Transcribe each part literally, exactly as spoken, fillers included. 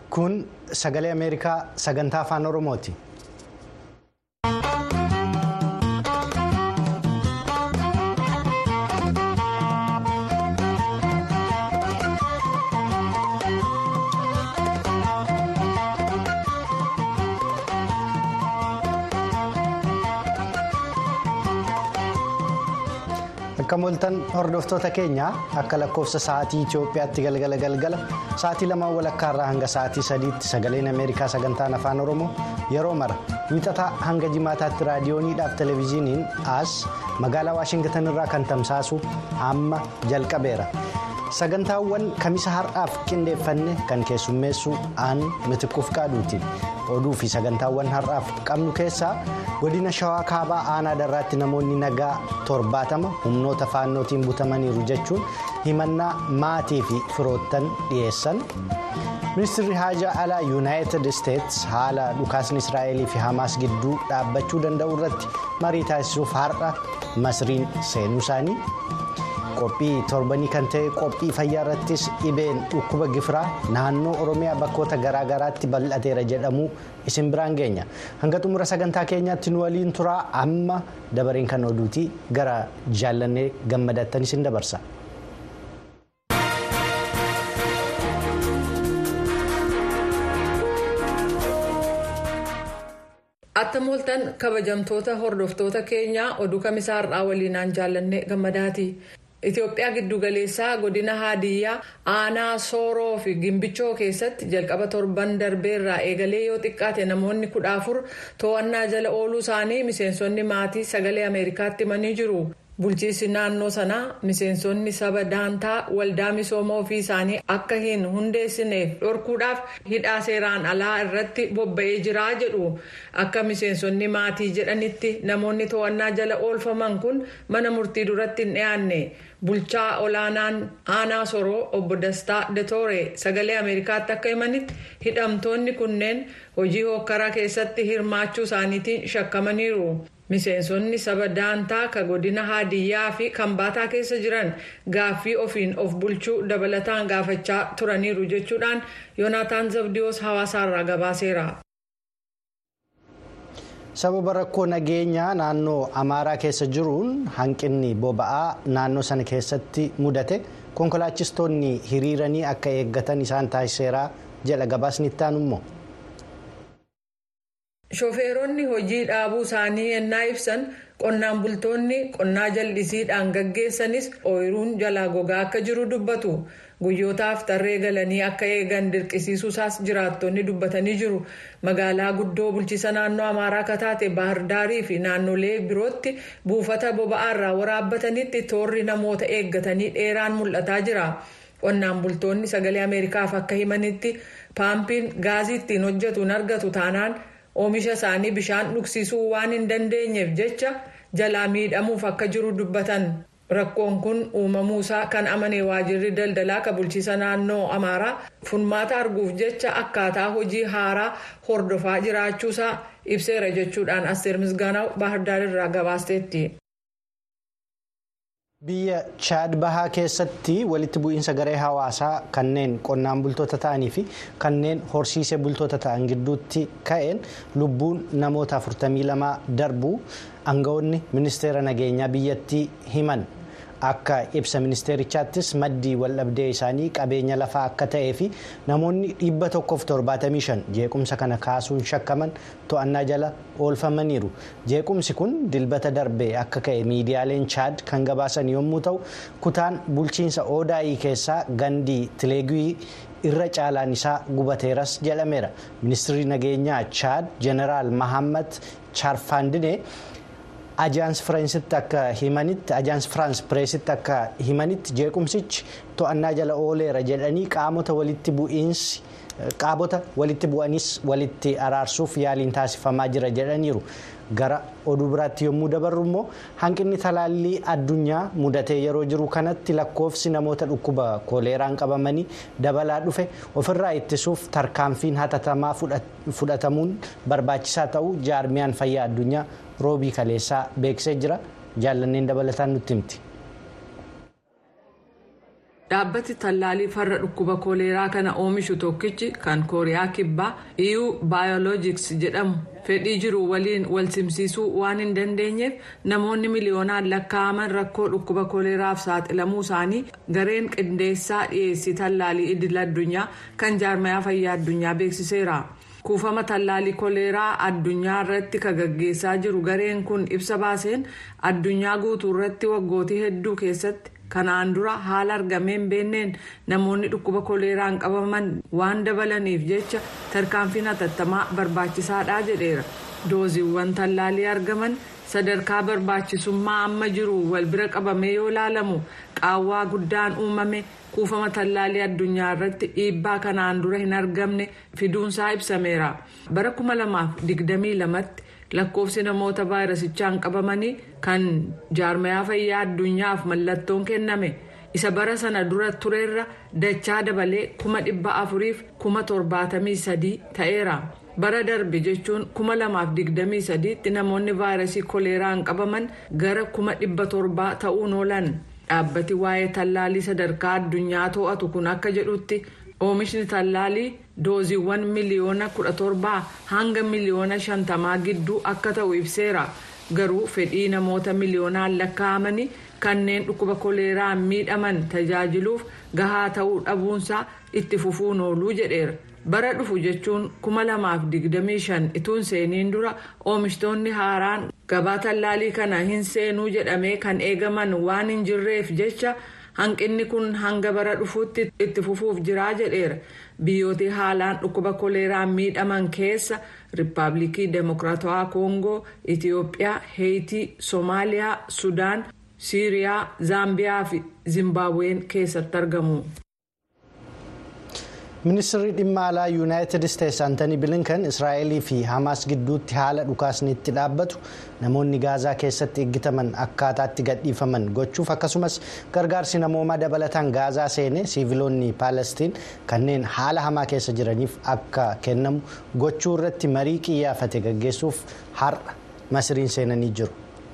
Kun sagalee Ameerikaa sagantaa afaan Oromooti. Akka mooltan hordoftoota keenya akka lakkoofsa sa'aatii Itoophiyaatti galgala galgala sa'aatii lamaan walakkaarraa hanga sa'aatii sadiitti sagaleen Ameerikaa sagantaan afaan Oromoo yeroo mara wiixataa hanga jimaataatti raadiyooniidhaaf televezyiiniin as magaalaa Waashingtan irraa kan tamsaasu amma jalqabeera. Sagantaawwan kamisa har'aaf qindeeffanne kan keessummeessu aan Mitiquuf Qaaduuti. Oduu fi sagantaawwan har'aaf qabnu keessaa godina Shawaa Kaabaa aanaa darraatti namoonni nagaa torbaatama humnoota faannootiin butamaniiru jechuun himannaa maatii fi firoottan dhiyeessan. Ministeerri haajaa alaa Yuunaayitid Isteets haala dhukaasni Israa'elii fi Hamaas gidduu dhaabbachuu danda'u irratti marii taasisuuf har'a Masriin seenuu isaanii. Qophii torbanii kan ta'e qophii fayyaa irrattis dhibeen dhukkuba gifiraa naannoo Oromiyaa bakkoota garaa garaatti bal'ateera jedhamu isin biraan geenya. Hanga xumura sagantaa keenyaatti nu waliin turaa amma dabareen kan oduutii gara jaallannee gammadattan isin dabarsa. Atta mooltan kabajamtoota hordoftoota keenyaa oduu kamisaa har'aa waliinaan jaallannee gammadaati. Itoophiyaa giddu galeessaa godina Haadiyyaa aanaa Sooroo fi Gimbichoo keessatti jalqaba torban darbeerraa eegalee yoo xiqqaate namoonni kudha afur to'annaa jala ooluu isaanii miseensonni maatii sagalee Ameerikaatti himanii jiru. Bulchiinsi naannoo sanaa miseensonni saba daantaa waldaa misooma ofii isaanii akka hin hundeessineef dhorkuudhaaf hidhaa seeraan alaa irratti bobba'ee jira jedhu. Akka miseensonni maatii jedhanitti namoonni to'annaa jala oolfaman kun mana murtii duratti hin dhiyaanne. Bulchaa olaanaan aanaa Sooroo obbo Dastaa Detooree sagalee Ameerikaatti akka himanitti hidhamtoonni kunneen hojii hokkaraa keessatti hirmaachuu isaaniitiin shakkamaniiru. Miseensonni saba daantaa ka godina Haadiyyaa fi Kambaataa keessa jiran gaaffii ofiin of bulchuu dabalataan gaafachaa turaniiru jechuudhaan Yoonaataan Zabdiyoos hawaasaarraa gabaaseera. Sababa rakkoo nageenyaa naannoo Amaaraa keessa jiruun hanqinni boba'aa naannoo sana keessatti mudate konkolaachistoonni hiriiranii akka eeggatan isaan taasiseera jedha gabaasni itti aanu immoo. Shofeeronni hojii dhaabuu isaanii ennaa ibsan qonnaan bultoonni qonnaa jal'isiidhaan gaggeessanis ooyiruun jalaa gogaa akka jiru dubbatu. Guyyootaaf tarree galanii akka eegan dirqisiisuusaas jiraattonni dubbatanii jiru. Magaalaa guddoo bulchiisa naannoo Amaaraa kataate Baahardaarii fi naannolee birootti buufata boba'aarraa waraabbatanitti toorri namoota eeggatanii dheeraan mul'ataa jira. Qonnaan bultoonni sagalee Ameerikaaf akka himanitti paampiin gaazii ittiin hojjetu hin argatu taanaan oomisha isaanii bishaan dhugsisuu waan hin dandeenyeef jecha jalaa miidhamuuf akka jiru dubbatan. Rakkoon kun uumamuusaa kan amane waajirri daldalaa ka bulchiisa naannoo Amaaraa furmaata arguuf jecha akkaataa hojii haaraa hordofaa jiraachuusaa ibseera jechuudhaan Asteer Misgaanaw Baahirdaar irraa gabaasteetti. Biyya Chaad Bahaa keessatti walitti bu'iinsa garee hawaasaa kanneen qonnaan bultoota ta'anii fi kanneen horsiisee bultoota ta'an gidduutti ka'een lubbuun namoota afurtamii lama darbuu aangawoonni ministeera nageenyaa biyyattii himan. Akka ibsa ministeerichaattis maddii waldhabdee isaanii qabeenya lafaa akka ta'ee fi namoonni dhibba tokkoof torbaatamii shan jeequmsa kana kaasuun shakkaman to'annaa jala oolfamaniiru. Jeequmsi kun dilbata darbee akka ka'e miidiyaaleen Chaad kan gabaasan yommuu ta'u kutaan bulchiinsa Odaayii keessaa gandii Tileegii irra caalaan isaa gubateeras jedhameera. Ministeerri nageenyaa Chaad Jeneraal Mahammad Charfandinee Ajaans Firaansitti akka himanitti Ajaans Firaans Pireesitti akka himanitti jeequmsichi to'annaa jala ooleera jedhanii qaamota walitti bu'iinsi qaamota walitti bu'anis walitti araarsuuf yaaliin taasifamaa jira jedhaniiru. Gara oduu biraatti yommuu dabarru immoo hanqinni talaallii addunyaa mudatee yeroo jiru kanatti lakkoofsi namoota dhukkuba kooleeraan qabamanii dabalaa dhufe ofirraa ittisuuf tarkaanfiin hatattamaa fudhatamuun barbaachisaa ta'uu jaarmiyaan fayyaa addunyaa roobii kaleessaa beeksisee jira. Jaallanneen dabalataan nutti himti. Dhaabbati tallaalii farra dhukkuba kooleeraa kana oomishu tokkichi kan kooriyaa kibbaa E U Biologics jedhamu fedhii jiru waliin wal simsiisuu waan hin dandeenyeef namoonni miliyoonaan lakkaa'aman rakkoo dhukkuba kooleeraaf saaxilamuu isaanii gareen qindeessaa dhiyeessii tallaalii idil addunyaa kan jaarmayaa fayyaa addunyaa beeksiseera. Kuufama tallaalii kooleeraa addunyaa irratti kan gaggeessaa jiru gareen kun ibsa baaseen addunyaa guutuu irratti waggootii hedduu keessatti kanaan dura haala argameen beenneen namoonni dhukkuba kooleeraan qabaman waan dabalaniif jecha tarkaanfiin hatattamaa barbaachisaadha jedheera. Dooziiwwan tallaalii argaman sadarkaa barbaachisummaa amma jiru wal bira qabamee yoo ilaalamu qaawwaa guddaan uumame kuufama tallaalii addunyaa irratti dhiibbaa kanaan dura hin argamne fiduunsaa ibsameera. Bara kuma lamaaf digdamii lamatti lakkoofsi namoota vaayirasichaan qabamanii kan jaarmayaa fayyaa addunyaaf mallattoon kenname isa bara sana dura tureerra dachaa dabalee kuma dhibba afuriif kuma torbaatamii sadii ta'eera. Bara darbe jechuun kuma lamaaf digdamii sadiitti namoonni vaayirasii kooleeraan qabaman gara kuma dhibba torbaa ta'uun oolan. Dhaabbati waa'ee tallaalii sadarkaa addunyaa to'atu kun akka jedhutti oomishni tallaalii dooziiwwan miliyoona kudha torbaa hanga miliyoona shantamaa gidduu akka ta'u ibseera. Garuu fedhii namoota miliyoonaan lakkaa'amanii kanneen dhukkuba kooleeraan miidhaman tajaajiluuf gahaa ta'uu dhabuunsaa itti fufuun ooluu jedheera. Bara dhufu jechuun kuma lamaaf digdamii shan ituun seeniin dura oomishtoonni haaraan gabaa tallaalii kana hin seenuu jedhamee kan eegaman waan hin jirreef jecha hanqinni kun hanga bara dhufuutti itti fufuuf jiraa jedheera. Biyyooti haalaan dhukkuba kooleeraan miidhaman keessa Riippaabilikii Demokiraatawaa Koongoo, Itiyoophiyaa, Heeyitii, Soomaaliyaa, Sudaan, Siiriyaa, Zaambiyaa fi Zimbaabuween keessatti argamu. Ministeerri dhimma alaa Yuunaayitid Isteetsi Antanii Bilinkan Israa'elii fi Hamaas gidduutti haala dhukaasni itti dhaabbatu namoonni Gaazaa keessatti eeggataman akkaataatti gadhiifaman gochuuf akkasumas gargaarsi namoomaa dabalataan Gaazaa seenee siiviloonni Paalestiin kanneen haala hamaa keessa jiraniif akka kennamu gochuu irratti marii qiyyaafate gaggeessuuf har'a Masriin seenanii jiru.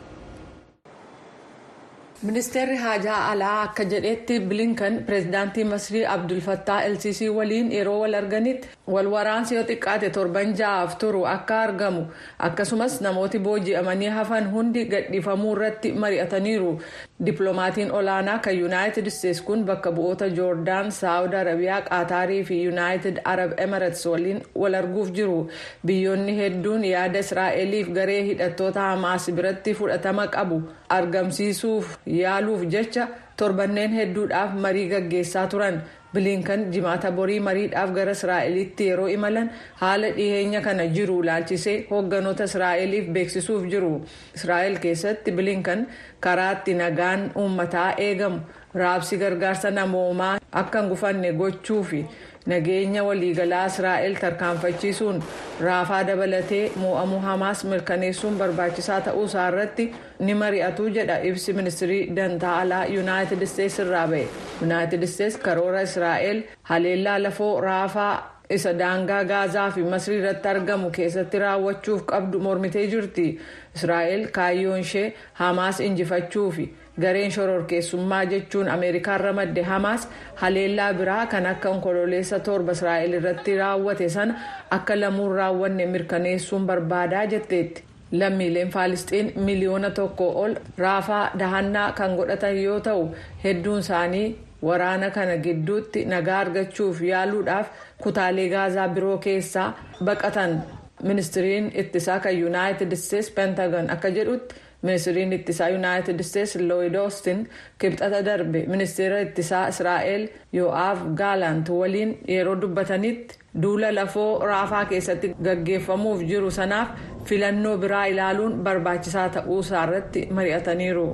Ministeerri haajaa alaa akka jedhetti Bilinkan pireezidaantii Masrii Abdul Fattah El-Sisii waliin yeroo wal arganitti wal waraansi yoo xiqqaate torban ja'aaf turu akka argamu akkasumas namooti booji'amanii hafan hundi gadhiifamuu irratti mari'ataniiru. Dippiloomatiin olaanaa kan Yuunaayitid Isteetsi kun bakka bu'oota Joordaan, Saawud Arabiyaa, Qaataarii fi Yuunaayitid Arab Emirates waliin wal arguuf jiru. Biyyoonni hedduun yaada Israa'eliif garee hidhattoota Hamaas biratti fudhatama qabu argamsiisuuf yaaluuf jecha torbanneen hedduudhaaf marii gaggeessaa turan. Bilinkan jimaata borii mariidhaaf gara Israa'elitti yeroo imalan haala dhiheenya kana jiru ilaalchisee hoogganoota Israa'eliif beeksisuuf jiru. Israa'el keessatti Bilinkan karaatti nagaan uummataa eegamu raabsi gargaarsa namoomaa akka hin gufanne gochuu fi nageenya waliigalaa Israa'el tarkaanfachiisuun raafaa dabalatee mo'amuu Hamaas mirkaneessuun barbaachisaa ta'uu isaa irratti ni mari'atu jedha ibsi ministirii dantaa alaa Yuunaayitid Isteetsi irraa ba'e. Yuunaayitid Isteetsi karoora Israa'el haleellaa lafoo raafaa isa daangaa Gaazaa fi Masrii irratti argamu keessatti raawwachuuf qabdu mormitee jirti. Israa'el kaayyoon ishee Hamaas injifachuu fi gareen shororkeessummaa jechuun Ameerikaan ramadde Hamaas haleellaa biraa kan akka onkololeessa torba Israa'el irratti raawwate sana akka lamuun raawwanne mirkaneessuun barbaadaa jetteetti. Lammiileen Faalisxiin miliyoona tokko ol raafaa dahannaa kan godhatan yoo ta'u hedduun isaanii waraana kana gidduutti nagaa argachuuf yaaluudhaaf kutaalee Gaazaa biroo keessaa baqatan. Ministiriin ittisaa kan Yuunaayitid Isteetsi Pentagon akka jedhutti ministiriin ittisaa Yuunaayitid Isteetsi Lloyd Austin kibxata darbe ministeera ittisaa Israa'el Yo'av Gaalant waliin yeroo dubbatanitti duula lafoo raafaa keessatti gaggeeffamuuf jiru sanaaf filannoo biraa ilaaluun barbaachisaa ta'uu isaa irratti mari'ataniiru.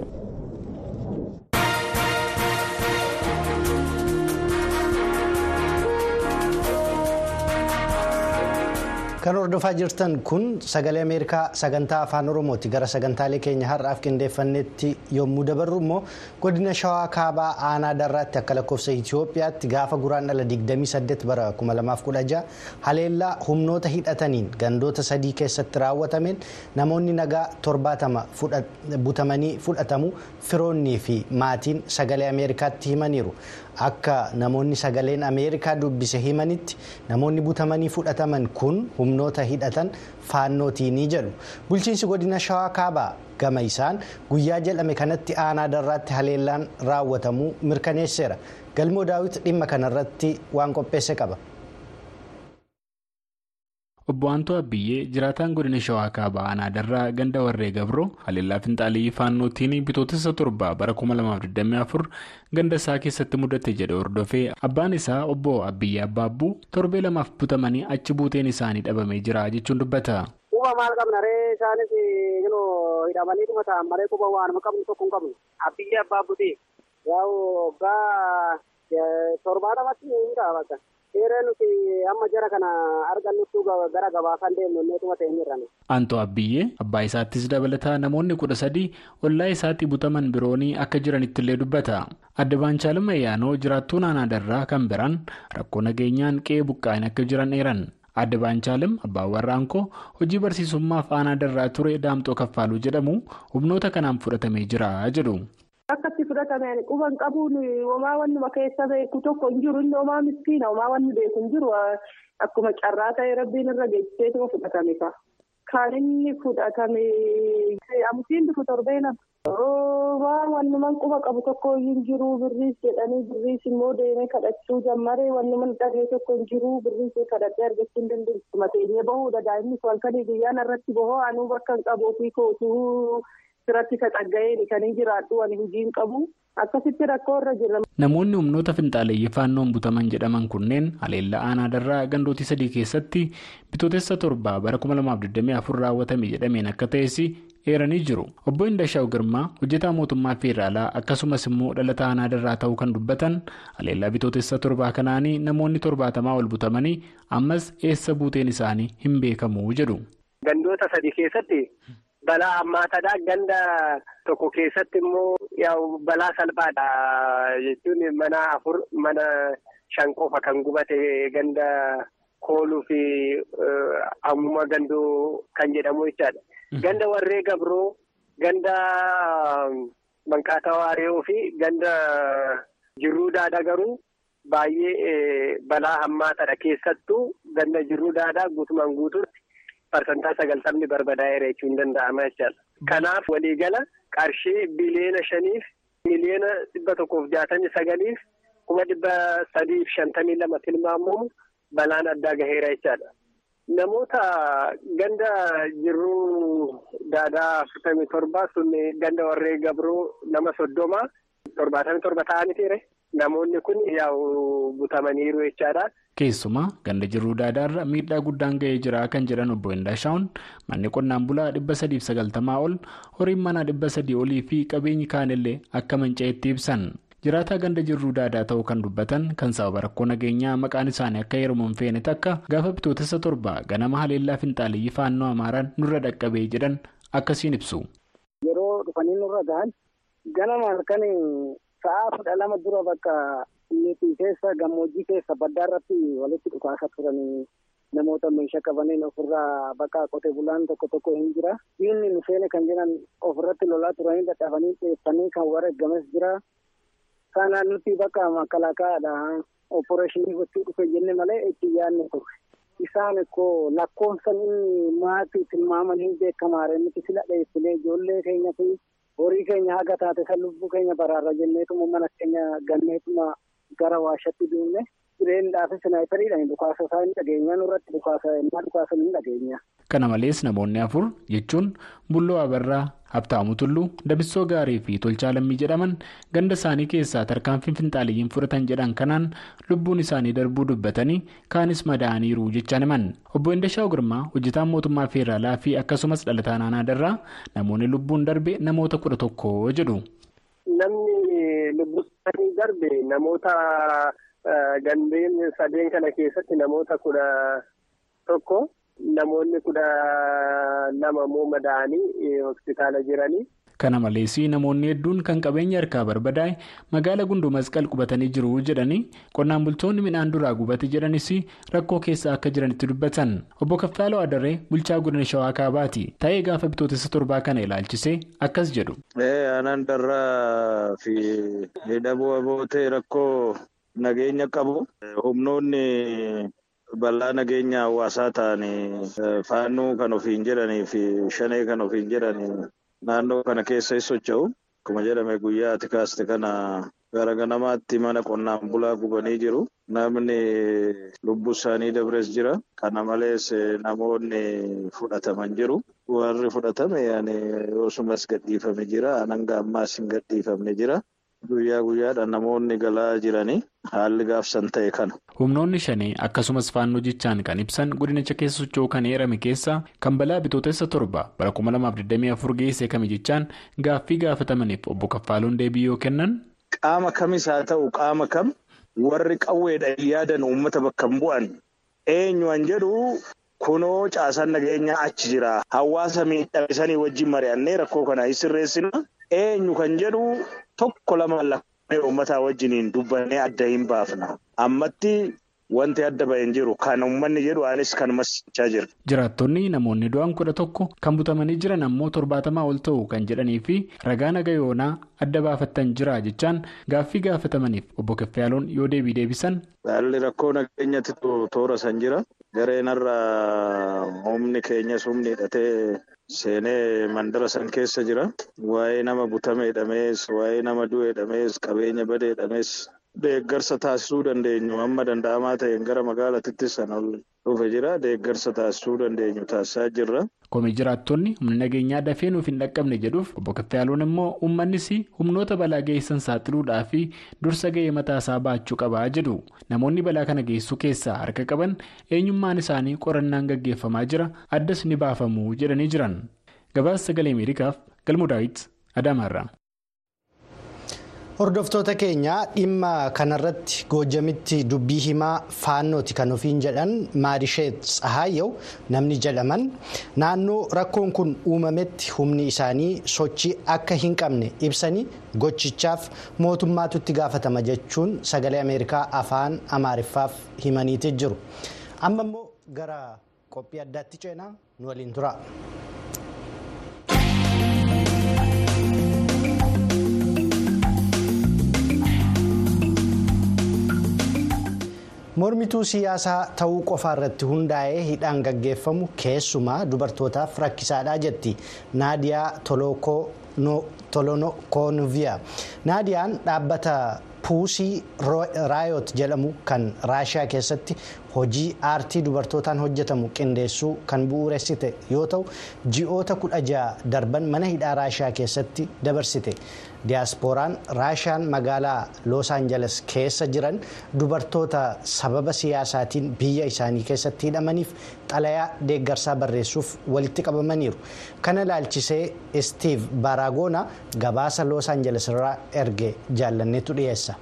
Kan hordofaa jirtan kun sagalee Ameerikaa sagantaa afaan Oromooti. Gara sagantaalee keenya har'aaf qindeeffannetti yommuu dabarru immoo godina Shawaa Kaabaa Aanaa Darraatti akka lakkoofsa Itiyoophiyaatti gaafa guraandhala digdamii saddeet bara kuma lamaaf kudha jaha haleellaa humnoota hidhataniin gandoota sadii keessatti raawwatameen namoonni nagaa torbaatama butamanii fudhatamu firoonnii fi maatiin sagalee Ameerikaatti himaniiru. akka namoonni sagaleen Ameerikaa dubbise himanitti namoonni butamanii fudhataman kun humnoota hidhatan faannootiinii jedhu. Bulchiinsi godina Shawaa Kaabaa gama isaan guyyaa jedhame kanatti aanaa darraatti haleellaan raawwatamuu mirkaneesseera. Galmoo Daawit dhimma kanarratti waan qopheesse qaba. Obbo Antoo Abiyyee jiraataan godina Shawaa Kaabaa aanaa darraa ganda warree gabroo haleellaa finxaalii faannootiin bitootessa torba bara kuma lamaaf digdamii afur ganda isaa keessatti mudate jedhe hordofee abbaan isaa obbo Abiyyee Abbaabbuu torbee lamaaf butamanii achi buuteen isaanii dhabamee jira jechuun dubbata. Quba maal qabna ree isaanis hidhamanii dhumataan malee quba waanuma qabnu tokko hin qabnu. Abiyyee Abbaabbuuti yaa'u gaa torbaadhamatti hin qaabata. Seeraan nuti amma jara kana argannutti gara gabaa kan deemnu neetuma ta'e hin jirran. Antoo Abiyyee abbaa isaattis dabalataa namoonni kudha sadii ollaa isaatti butaman biroonii akka jiranitti illee dubbata. Adda Baancaaluma Ayyaanoo jiraattuu aanaa darraa kan biraan rakkoo nageenyaan qe'ee buqqaa'in akka jiran eeran. Adda Baancaalum abbaan warraankoo hojii barsiisummaaf aanaa darraa ture Daamxoo Kaffaaluu jedhamu humnoota kanaan fudhatamee jira jedhu. Akkatti fudhatameen quban qabuun homaa wannuma keessa beeku tokko hin jiru inni homaa miskiina homaa wanni beeku hin jiru akkuma carraa ta'e rabbiin irra geessiseetuma fudhatame ka. Kan inni fudhatame amusiin dhufu torbeenam. Waan wannuman quba qabu tokko hin jiru birriis jedhanii birriis immoo deemee kadhachuu jammaree wannuman dhagee tokko hin jiru birriis kadhachee argachuu hin dandeessu. Mateenyee bahuudha daa'imnis halkanii guyyaan irratti bahoo anuu bakka hin qabuufi kootuu. Irratti taxagga'een kan hin jiraadhu ani hojiin qabu akkasitti rakkoo irra jira. Namoonni humnoota finxaaleeyyii faannoon butaman jedhaman kunneen haleellaa aanaa darraa gandootii sadii keessatti bitootessa torba bara kuma lamaaf digdamii afur raawwatame jedhameen akka ta'es eeranii jiru. Obbo Indashaw Girmaa hojjetaa mootummaa feeraalaa akkasumas immoo dhalataa aanaa darraa ta'uu kan dubbatan haleellaa bitootessa torbaa kanaanii namoonni torbaatamaa ol butamanii ammas eessa buuteen isaanii hin beekamu jedhu. Gandoota sadii keessatti. Balaa hammaataadha. Ganda tokko keessatti immoo yaa'u balaa salphaadha jechuun mana afur mana shan qofa kan gubate ganda kooluu fi ammuma gandoo kan jedhamu jechaadha. Ganda warree gabroo ganda manqaataa waaree fi ganda jirruu daadhaa garuu baay'ee balaa hammaataadha keessattuu ganda jirruu daadhaa guutumaan guutuutti. Parsantaa sagaltamni barbadaa'eera jechuun danda'ama jechaadha. Kanaaf waliigala qarshii biliyoona shaniif miliyoona dhibba tokkoof jaatamii sagaliif kuma dhibba sadiif shantamii lama tilmaamamu balaan addaa gaheera jechaadha. Namoota ganda jirruu daadhaa afurtamii torba sun ganda warree gabroo nama soddoma torbaatamii torba ta'aniitiire. Namoonni kun yaa'u butamaniiru jechaadha. Keessumaa ganda jirruu daadaarra miidhaa guddaan ga'ee jira kan jedhan obbo Indashaawun manni qonnaan bulaa dhibba sadiif sagaltamaa ol horiin manaa dhibba sadii olii fi qabeenyi kaanillee akka manca'etti ibsan. Jiraataa ganda jirruu daadaa ta'uu kan dubbatan kan sababa rakkoo nageenyaa maqaan isaanii akka heeruman feene takka gaafa bitootessa torba ganama haleellaa finxaaleeyyii faannoo Amaaraan nurra dhaqqabee jedhan akkasiin ibsu. Yeroo dhufanii nurra gahan ganama halkan sa'a kudha lama dura bakka nuti keessa gammoojjii keessa baddaa irratti walitti dhukaasa turanii namoota meeshaa qabaniin ofirraa bakka qotee bulaan tokko tokko hin jira. Diinni nu seene kan jiran ofirratti lolaa turanii dadhabanii xeeffanii kan wareegames jira. Kanaan nuti bakka makalaakaadha opereeshinii gochuu dhufe jenne malee itti yaadne ture. Isaan akkoo lakkoofsan maatii tilmaamanii beekamaare nuti sila dheessilee ijoollee keenya fi horii keenya haga taate san lubbuu keenya baraarra jenneetuma mana keenya ganneetuma gara waashatti duunne jireenyaaf sinaayiperiidhaan dhukaasa isaa hin dhageenya nurratti dhukaasa immoo dhukaasa hin dhageenya. Kana malees namoonni afur jechuun Bulloo Abarraa, Habtaamuu Tulluu, Dabissoo Gaarii fi Tolchaa Lammii jedhaman ganda isaanii keessaa tarkaanfii finxaaleeyyiin fudhatan jedhan kanaan lubbuun isaanii darbuu dubbatanii kaanis madaa'aniiru jechaan himan. Obbo Indashaw Girmaa hojjetaan mootummaa feeraalaa fi akkasumas dhalataan aanaa darraa namoonni lubbuun darbe namoota kudha tokko jedhu. Namni lubbuun darbe namoota gandeen sadeen kana keessatti namoota kudha tokko. Namoonni kudha lama immoo madaa'anii hospitaala jiranii. Kana malees namoonni hedduun kan qabeenya harkaa barbadaa'e magaala Gundoo Masqal qubatanii jiru jedhanii qonnaan bultoonni midhaan duraa gubate jedhanis rakkoo keessa akka jiranitti dubbatan. Obbo Kaffaaloo Adarree bulchaa godina Shawaa Kaabaati. Ta'ee gaafa bitootessa torbaa kana ilaalchisee akkas jedhu. Aanaan darraa fi hidhaboo abootee rakkoo nageenya qabu. Humnoonni bal'aa nageenya hawaasaa ta'anii faannoo kan ofiin jedhanii fi shanee kan ofiin jedhanii naannoo kana keessa socho'u. Akkuma jedhame guyyaa ati kaaste kana gara ganamaatti mana qonnaan bulaa gubanii jiru. Namni lubbuu isaanii dabres jira. Kana malees namoonni fudhataman jiru. Warri fudhatame yaani osumas gadhiifame jira. Hanga ammaas hin gadhiifamne jira. Guyyaa guyyaadhaan namoonni galaa jiranii haalli gaafsan ta'e kana. Humnoonni shanii akkasumas faannoo jechaan kan ibsan godinicha keessa socho'uu kan eerame keessaa kan balaa bitootessa torba bara kuma lamaaf digdamii afur geesse kami jechaan gaaffii gaafatamaniif obbo Kaffaaloon deebii yoo kennan. Qaama kamis haa ta'u qaama kam warri qawweedhaan yaadan uummata bakka hin bu'an eenyuan jedhu kunoo caasaan nageenyaa achi jira. Hawaasa miidhamsanii wajjin mari'annee rakkoo kana sirreessina. Eenyu kan jedhu tokko lama lakkee uummataa wajjiniin dubbannee adda hin baafna. Ammatti wanti adda baheen jiru kan uummanni jedhu anis kan masichaa jira. Jiraattonni namoonni du'an kudha tokko kan butamanii jiran ammoo torbaatamaa ol ta'u kan jedhanii fi ragaa naga yoonaa adda baafattan jira jechaan gaaffii gaafatamaniif obbo Kaffaaloon yoo deebii deebisan. Haalli rakkoo nageenyatti toora san jira. Gareenarraa humni keenyas humni hidhatee seenee mandara san keessa jira. Waa'ee nama butame hidhamees, waa'ee nama du'e hidhamees, qabeenya bade hidhamees deeggarsa taasisuu dandeenyu amma danda'amaa ta'een gara magaalaatti san ol dhufe jira. Deeggarsa taasisuu dandeenyu taasisaa jirra. Komii jiraattonni humna nageenyaa dafee nuuf hin dhaqqabne jedhuuf obbo Kaffaaloon immoo uummannis humnoota balaa geessan saaxiluudhaa fi dursa ga'ee mataasaa baachuu qabaa jedhu. Namoonni balaa kana geessuu keessaa harka qaban eenyummaan isaanii qorannaan gaggeeffamaa jira addas ni baafamu jedhanii jiran. Gabaasa sagalee Ameerikaaf Galmuu Daawit Adaamaarraa. Hordoftoota keenya dhimma kanarratti Goojamitti dubbii himaa faannooti kan ofiin jedhan Maarisheet Tsahaayew namni jedhaman naannoo rakkoon kun uumametti humni isaanii sochii akka hin qabne ibsanii gochichaaf mootummaatu itti gaafatama jechuun sagalee Ameerikaa afaan Amaariffaaf himaniiti jiru. Amma immoo gara qophii addaatti ceenaa nu waliin tura. Mormituu siyaasaa ta'uu qofa irratti hundaa'ee hidhaan gaggeeffamu keessumaa dubartootaaf rakkisaadha jetti Naadiyaa Tolonokoonoviyaa. Naadiyaan dhaabbata Puusii Raayot jedhamu kan Raashiyaa keessatti hojii aartii dubartootaan hojjetamu qindeessuu kan bu'uuressite yoo ta'u ji'oota kudha ja'a darban mana hidhaa Raashiyaa keessatti dabarsite. Diyaaspooraan Raashiyaan magaalaa Los Angeles keessa jiran dubartoota sababa siyaasaatiin biyya isaanii keessatti hidhamaniif xalayaa deeggarsaa barreessuuf walitti qabamaniiru. Kana ilaalchisee Steve Baragoona gabaasa Los Angeles irraa erge jaallanneetu dhiyeessa.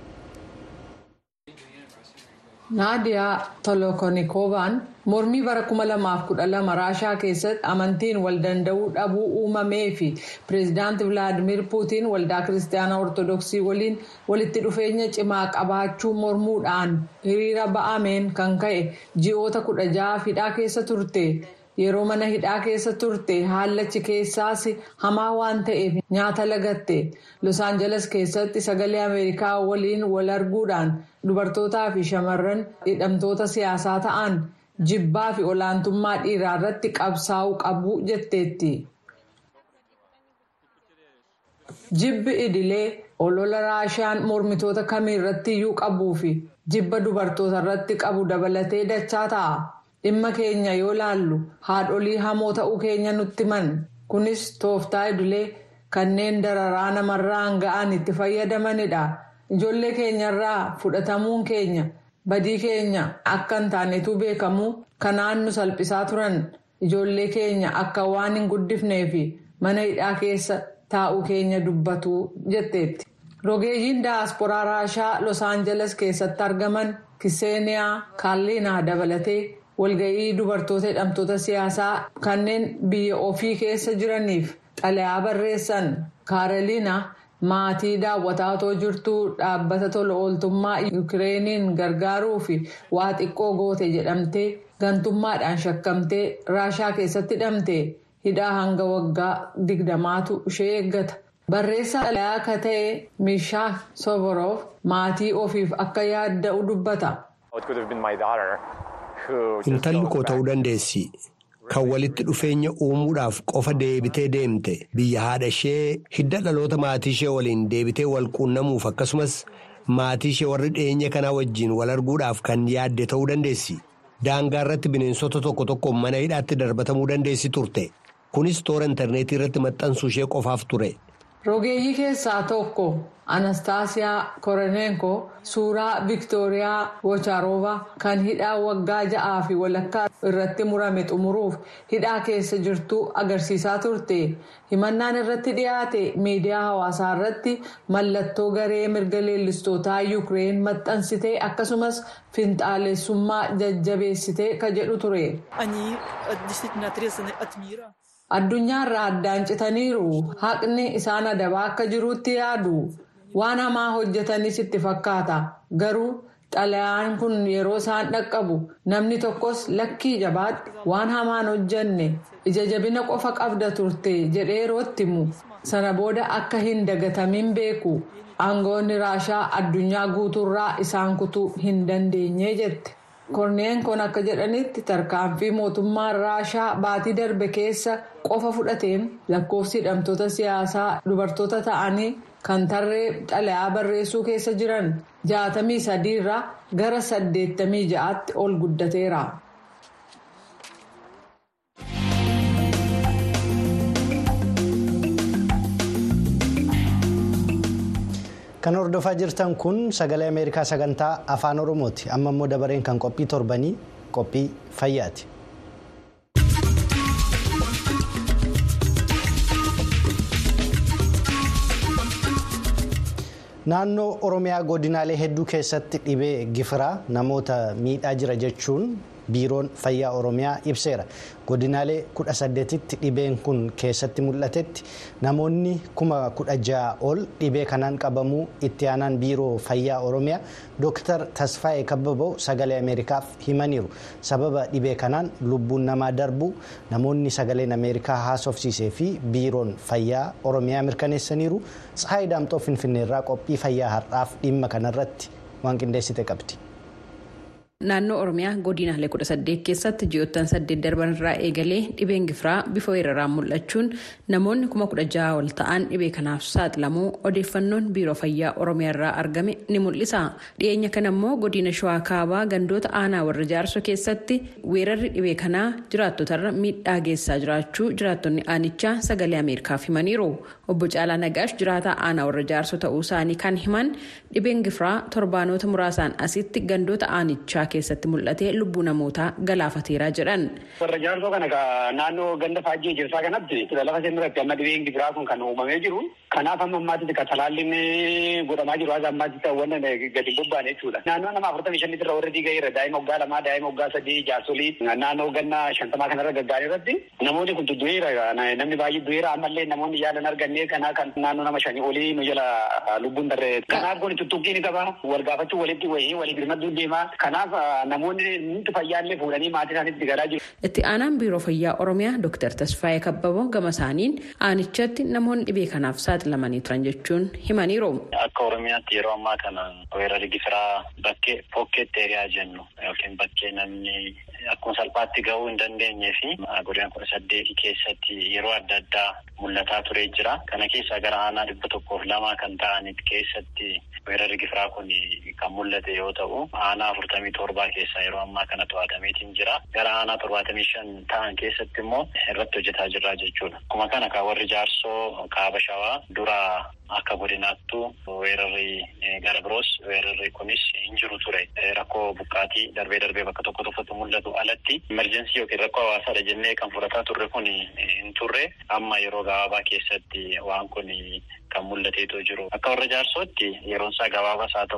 Naadiyaa Tolokonikovaan mormii bara kuma lamaaf kudha lama Raashiyaa keessatti amantiin wal danda'uu dhabuu uumamee fi pireezidaanti Vilaadimir Puutiin waldaa kiristaanaa ortodoksii waliin walitti dhufeenya cimaa qabaachuu mormuudhaan hiriira ba'ameen kan ka'e ji'oota kudha ja'a hidhaa keessa turte. Yeroo mana hidhaa keessa turte haallachi keessaas hamaa waan ta'eef nyaata lagatte. Los Angeles keessatti sagalee Ameerikaa waliin wal arguudhaan dubartootaa fi shamarran hidhamtoota siyaasaa ta'an jibbaa fi olaantummaa dhiiraa irratti qabsaa'uu qabu jetteetti. Jibbi idilee olola Raashiyaan mormitoota kamiirratti iyyuu qabuu fi jibba dubartoota irratti qabu dabalatee dachaa ta'a. Dhimma keenya yoo laallu haadholii hamoo ta'uu keenya nutti himan. Kunis tooftaa idilee kanneen dararaa namarraan ga'an itti fayyadamanidha. Ijoollee keenyarraa fudhatamuun keenya badii keenya akka hin taanetu beekamu kanaan nu salphisaa turan. Ijoollee keenya akka waan hin guddifnee fi mana hidhaa keessa taa'uu keenya dubbatu jetteetti. Rogeeyyiin daasporaa Raashiyaa Los Angeles keessatti argaman Kiseeniyaa Kaaliinaa dabalatee walga'ii dubartoota hidhamtoota siyaasaa kanneen biyya ofii keessa jiraniif xalayaa barreessan. Kaaroliina maatii daawwataa otoo jirtuu dhaabbata tola ooltummaa Yukireeniin gargaaruu fi waa xiqqoo goote jedhamtee gantummaadhaan shakkamtee Raashaa keessatti hidhamte. Hidhaa hanga waggaa digdamaatu ishee eeggata. Barreessaa xalayaa akka ta'e Mishaa Soborov maatii ofiif akka yaadda'u dubbata. Intalli koo ta'uu dandeessi. Kan walitti dhufeenya uumuudhaaf qofa deebitee deemte biyya haadha ishee hidda dhaloota maatii ishee waliin deebitee wal quunnamuuf akkasumas maatii ishee warri dhiyeenya kanaa wajjin wal arguudhaaf kan yaadde ta'uu dandeessi. Daangaa irratti bineensota tokko tokko mana hidhaatti darbatamuu dandeessi turte. Kunis toora intarneetii irratti maxxansuu ishee qofaaf ture. Rogeeyyii keessaa tokko Anastaasiyaa Koronenko suuraa Viktooriyaa Wocharoova kan hidhaa waggaa ja'aa fi walakkaa irratti murame xumuruuf hidhaa keessa jirtu agarsiisaa turte. Himannaan irratti dhiyaate miidiyaa hawaasaa irratti mallattoo garee mirga leellistootaa Yukireen maxxansitee akkasumas finxaalessummaa jajjabeessitee kan jedhu ture. Addunyaa irraa addaan citaniiru. Haqni isaan adabaa akka jirutti yaadu. Waan hamaa hojjetanis itti fakkaata. Garuu xalayaan kun yeroo isaan dhaqqabu namni tokkos lakkii jabaadhu waan hamaan hojjenne ija jabina qofa qabda turte jedhee yerootti himu. Sana booda akka hin dagatamin beeku. Aangoonni Raashaa addunyaa guutuurraa isaan kutuu hin dandeenye jette. Korneenkoon akka jedhanitti tarkaanfii mootummaan Raashaa baatii darbe keessa qofa fudhateen lakkoofsi hidhamtoota siyaasaa dubartoota ta'anii kan tarree xalayaa barreessuu keessa jiran jaatamii sadii irraa gara saddeettamii ja'aatti ol guddateera. Kan hordofaa jirtan kun sagalee Ameerikaa sagantaa afaan Oromooti. Amma immoo dabareen kan qophii torbanii qophii fayyaati. Naannoo Oromiyaa godinaalee hedduu keessatti dhibee gifiraa namoota miidhaa jira jechuun biiroon fayyaa Oromiyaa ibseera. Godinaalee kudha saddeetitti dhibeen kun keessatti mul'atetti namoonni kuma kudha ja'a ol dhibee kanaan qabamuu itti aanaan biiroo fayyaa Oromiyaa Dooktar Tasfaayee Kabbaboo sagalee Ameerikaaf himaniiru. Sababa dhibee kanaan lubbuun namaa darbu namoonni sagaleen Ameerikaa haasofsiisee fi biiroon fayyaa Oromiyaa mirkaneessaniiru. Tsahaayii Daamxoo Finfinneerraa qophii fayyaa har'aaf dhimma kanarratti waan qindeessite qabdi. Naannoo Oromiyaa godinaalee kudha saddeet keessatti ji'oottan saddeet darban irraa eegalee dhibeen gifiraa bifa weeraraan mul'achuun namoonni kuma kudha ja'a ol ta'an dhibee kanaaf saaxilamuu odeeffannoon biiroo fayyaa Oromiyaa irraa argame ni mul'isa. Dhiyeenya kana immoo godina Shawaa Kaabaa gandoota aanaa warra jaarsoo keessatti weerarri dhibee kanaa jiraattotarra miidhaa geessaa jiraachuu jiraattonni aanichaa sagalee Ameerikaaf himaniiru. Obbo Caalaa Nagaash jiraataa aanaa warra jaarsoo ta'uu isaanii kan himan dhibeen gifiraa torbaanota muraasaan asitti gandoota aanichaa keessatti mul'atee lubbuu namootaa galaafateera jedhan. Warra jaarsoo kana naannoo ganda faajjii jirsaa kanatti lafa seenirratti amma dhibeen gifiraa kun kan uumamee jiru. Kanaaf amma ammaatti kan talaalliin godhamaa jiru haasa ammaatti ta'uwwan gadi bobba'an jechuudha. Naannoo nama afurtamii shanitti irra warra diigaa irra daa'ima waggaa lamaa daa'ima waggaa sadii jaarsolii naannoo ganna shantamaa kanarra gaggaarii irratti namoonni kun du'eera namni baay'ee du'eera ammallee namoonni yaalan arganne kanaa kan naannoo nama shanii olii nu jala lubbuun darree. Kanaaf kun tuttuqqii ni qaba wal gaafachuu walitti wayii walii birmaduu deema. Kanaaf namoonni nuti fayyaallee fuudhanii maatii isaaniitti garaa jiru. Itti aanaan biiroo fayyaa Oromiyaa Dooktar Tasfaayee Kabbaboo gama isaaniin aanichatti namoonni dhibee kanaaf saaxilamanii turan jechuun himaniiru. Akka Oromiyaatti yeroo ammaa kana weerarri gifiraa bakkee pokkeetti eeriyaa jennu yookiin bakkee namni akkuma salphaatti gahuu hin dandeenye fi godina kudha saddeetii keessatti yeroo adda addaa mul'ataa turee jira. Kana keessaa gara aanaa dhibba tokkoof lama kan ta'anitti keessatti weerarri gifiraa kun kan mul'ate yoo ta'u aanaa afurtamii torbaa keessaa yeroo ammaa kana to'atameetiin jira. Gara aanaa torbaatamii shan ta'an keessatti immoo irratti hojjetaa jirra jechuudha. Akkuma kana kan warri jaarsoo kaaba shawaa dura akka godinaattu weerarri gara biroos weerarri kunis hin jiru ture. Rakkoo buqqaatii darbee darbee bakka tokko tokkotti mul'atu alatti emerjensii yookiin rakkoo hawaasaadha jennee kan fudhataa turre kun hin turre amma yeroo gabaabaa keessatti waan kun kan mul'ateetoo jiru. Akka warra jaarsootti yeroon isaa gabaabaas haa ta'u malee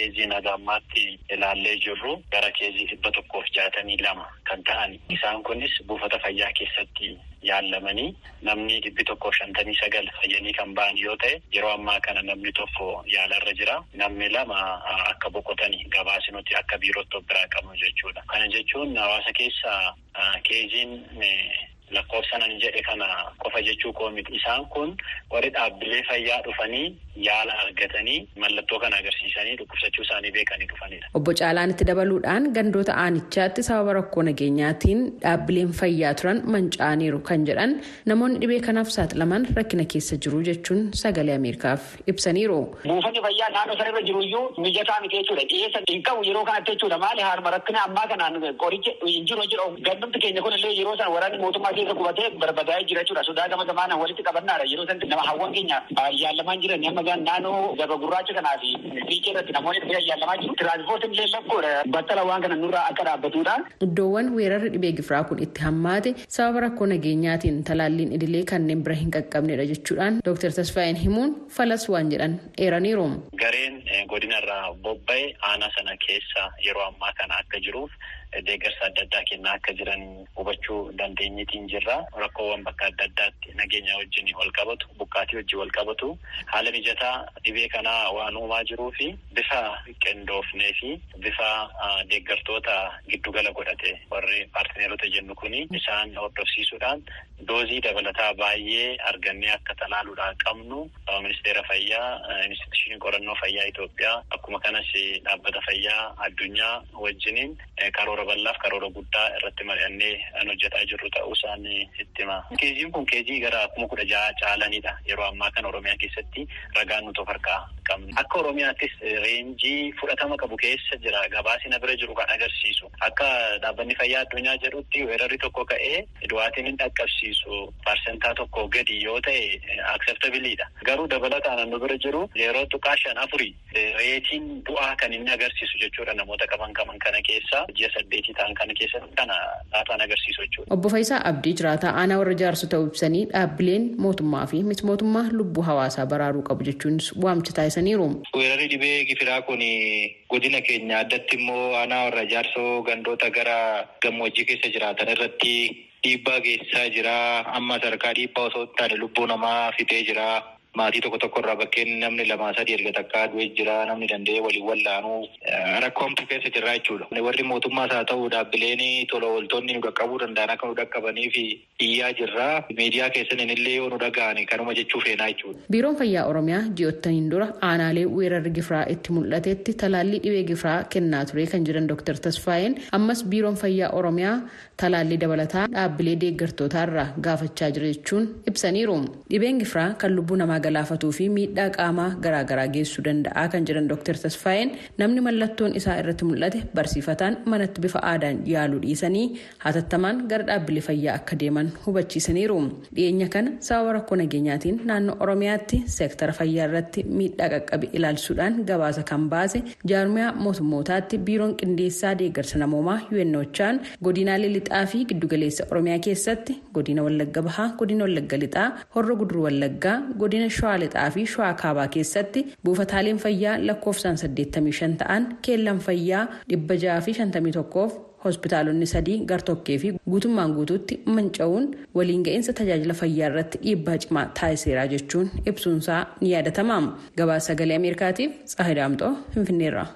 keezii nagammaatti ilaallee jirru gara keezii dhibba tokkoof jaatamii lama kan ta'an. Isaan kunis buufata fayyaa keessatti yaalamanii namni dhibbi tokkoof shantamii sagal fayyanii kan ba'an yoo ta'e yeroo ammaa kana namni tokko yaalarra jira. Namni lama akka boqotanii gabaasinutti akka biirootti biraa qabu jechuudha. Kana jechuun hawaasa keessa keeziin lakkoofsan ani jedhe kana qofa jechuu koo miti. Isaan kun warri dhaabbilee fayyaa dhufanii yaala argatanii mallattoo kana agarsiisanii dhukkubsachuu isaanii beekanii dhufanidha. Obbo Caalaan itti dabaluudhaan gandoota aanichaatti sababa rakkoo nageenyaatiin dhaabbileen fayyaa turan manca'aniiru kan jedhan namoonni dhibee kanaaf saaxilaman rakkina keessa jiru jechuun sagalee Ameerikaaf ibsaniiru. Buufanni fayyaa naannoo sanarra jiru iyyuu mijataa miti jechuudha. Dhiyeessa hin qabu yeroo kanatti jechuudha. Maali haaruma rakkina ammaa kanaan qoricha hin jiru jiru. Gandumti keenya kunillee yeroo sana waraanni mootummaa keessa qubatee barbadaa'ee jira jechuudha. Sodaa gama gamaan walitti qabannaadha. Yeroo sanatti nama hawwan keenya yaalamaa jiran amma gaan naannoo gaba gurraacha kanaa fi fiichee irratti namoonni dhibee yaalamaa jiru. Tiraansipoortiin illee lakkoodha. Battala waan kana nurraa akka dhaabbatudha. Iddoowwan weerarri dhibee gifiraa kun itti hammaate sababa rakkoo nageenyaatiin talaalliin idilee kanneen bira hin qaqqabnedha jechuudhaan Dooktar Tasfaayeen himuun falas waan jedhan eeraniiru. Gareen godinarraa bobba'e aanaa sana keessa yeroo ammaa kana akka jiruuf deeggarsa adda addaa kennaa akka jiran hubachuu dandeenyitiin jirra. Rakkoowwan bakka adda addaatti nageenya wajjin wal qabatu, buqqaatii wajjin wal qabatu, haala mijataa dhibee kanaa waan uumaa jiruu fi bifa qindoofnee fi bifa deeggartoota giddugala godhate warri paartineerota jennu kuni isaan hordofsiisuudhaan doozii dabalataa baay'ee argannee akka talaaluudhaan qabnu ministeera fayyaa, instituushinii qorannoo fayyaa Itoophiyaa akkuma kanas dhaabbata fayyaa addunyaa wajjiniin karoora bal'aaf karoora guddaa irratti mari'annee kan hojjetaa jirru ta'uu isaan itti hima. Keeziin kun keezii gara kuma kudha jaha caalanidha. Yeroo ammaa kana Oromiyaa keessatti ragaan nuti of harkaa qabna. Akka Oromiyaattis reenjii fudhatama qabu keessa jira. Gabaasina bira jiru kan agarsiisu. Akka dhaabbanni fayyaa addunyaa jedhutti weerarri tokko ka'ee du'aatiin hin dhaqqabsiisu parsentaa tokko gadi yoo ta'e acceptabiliidha. Garuu dabalataan naannoo bira jiru yeroo tuqaa shan afurii reetiin du'aa kan inni agarsiisu jechuudha. Namoota qaban qaban kana keessa ji'a saddeetii ta'an kana keessatti kana daataan agarsiisu jechuudha. Obbo Faayisaa Abdii jiraataa aanaa warra jaarsu ta'uu ibsanii dhaabbileen mootummaa fi miti mootummaa lubbuu hawaasaa baraaruu qabu jechuunis waamicha taasisaniiru. Weerarri dhibee gifiraa kun godina keenya addatti immoo aanaa warra jaarsoo gandoota gara gammoojjii keessa jiraatan irratti dhiibbaa geessisaa jira. Amma sadarkaa dhiibbaa osoo hin taane lubbuu namaa fitee jira. Maatii tokko tokko irraa bakkeen namni lamaa sadii erga takkaa du'e jira. Namni danda'ee waliin wallaanuu rakkoomtu keessa jirra jechuudha. Warri mootummaas haa ta'u dhaabbileen tola ooltonni nu dhaqqabuu danda'an akka nu dhaqqabanii fi iyyaa jirra. Miidiyaa keessan illee yoo nu dhaga'an kanuma jechuu feenaa jechuudha. Biiroon Fayyaa Oromiyaa ji'ottaniin dura aanaalee weerarri gifiraa itti mul'atetti talaallii dhibee gifiraa kennaa ture kan jiran Dooktar Tasfaayeen ammas Biiroon Fayyaa Oromiyaa talaallii dabalataa dhaabbilee deeggartootaarraa gaafachaa jira jechuun ibsaniiru. Dhibeen gifiraa kan lubbuu namaa galaafatuu fi miidhaa qaamaa garaagaraa geessuu danda'a kan jiran Dooktar Tasfaayeen namni mallattoon isaa irratti mul'ate barsiifataan manatti bifa aadaan yaaluu dhiisanii hatattamaan gara dhaabbilee fayyaa akka deeman hubachiisaniiru. Dhiyeenya kana sababa rakkoo nageenyaatiin naannoo Oromiyaatti seektara fayyaa irratti miidhaa qaqqabe ilaalchuudhaan gabaasa kan baase jaarmiyaa mootummootaatti biiroon qindeessaa deeggarsa namoomaa U N Ochaan godinaalee lixaa fi giddugaleessa Oromiyaa keessatti godina Wallagga Bahaa, godina Wallagga Lixaa, Horroo Guduruu Wallaggaa, godina Shawaa Lixaa fi Shawaa Kaabaa keessatti buufataaleen fayyaa lakkoofsaan saddeettamii shan ta'an keellan fayyaa dhibba jaha fi shantamii tokkoof hospitaalonni sadii gartokkee fi guutummaan guutuutti manca'uun waliin ga'iinsa tajaajila fayyaa irratti dhiibbaa cimaa taasiseera jechuun ibsuunsaa ni yaadatama. Gabaasa sagalee Ameerikaatiif Tsaahii Daamxoo Finfinneerraa.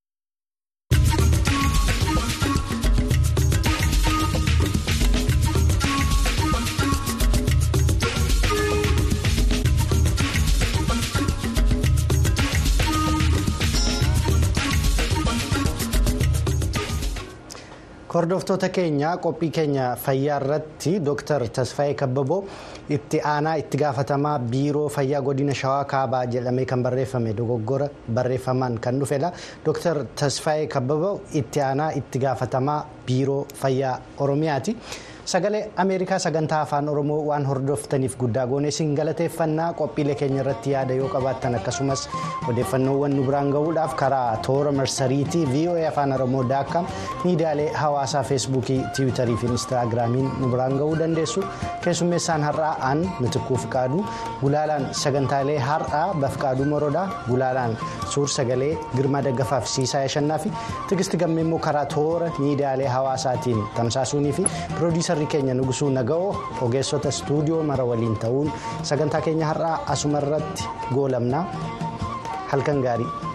Hordoftoota keenya qophii keenya fayyaa irratti Dooktar Tasfaayee Kabbaboo itti aanaa itti gaafatamaa biiroo fayyaa godina Shawaa Kaabaa jedhamee kan barreeffame dogoggora barreeffamaan kan dhufedha. Dooktar Tasfaayee Kabbaboo itti aanaa itti gaafatamaa biiroo fayyaa Oromiyaati. Sagalee Ameerikaa sagantaa afaan Oromoo waan hordoftaniif guddaa goonee isin galateeffannaa. Qophiilee keenya irratti yaada yoo qabaattan akkasumas odeeffannoowwan nu biraan gahuudhaaf karaa toora marsariitii V O A afaan Oromoo daakam miidiyaalee hawaasaa feesbuukii tiwiitarii fi instaagiraamiin nu biraan gahuu dandeessu. Keessummeessaan har'aa aan Mitikkuu Fiqaaduu, gulaalaan sagantaalee har'aa Bafqaaduu Morodaa, gulaalaan suur sagalee Girmaa Daggafaa fi Siisaa Yashannaa fi Tigisti Gammee immoo karaa toora miidiyaalee hawaasaatiin tamsaasuunii fi piroodiisarri keenya Nugusuu Naga'oo ogeessota istuudiyoo mara waliin ta'uun sagantaa keenya har'aa asuma irratti goolabnaa. Halkan gaarii.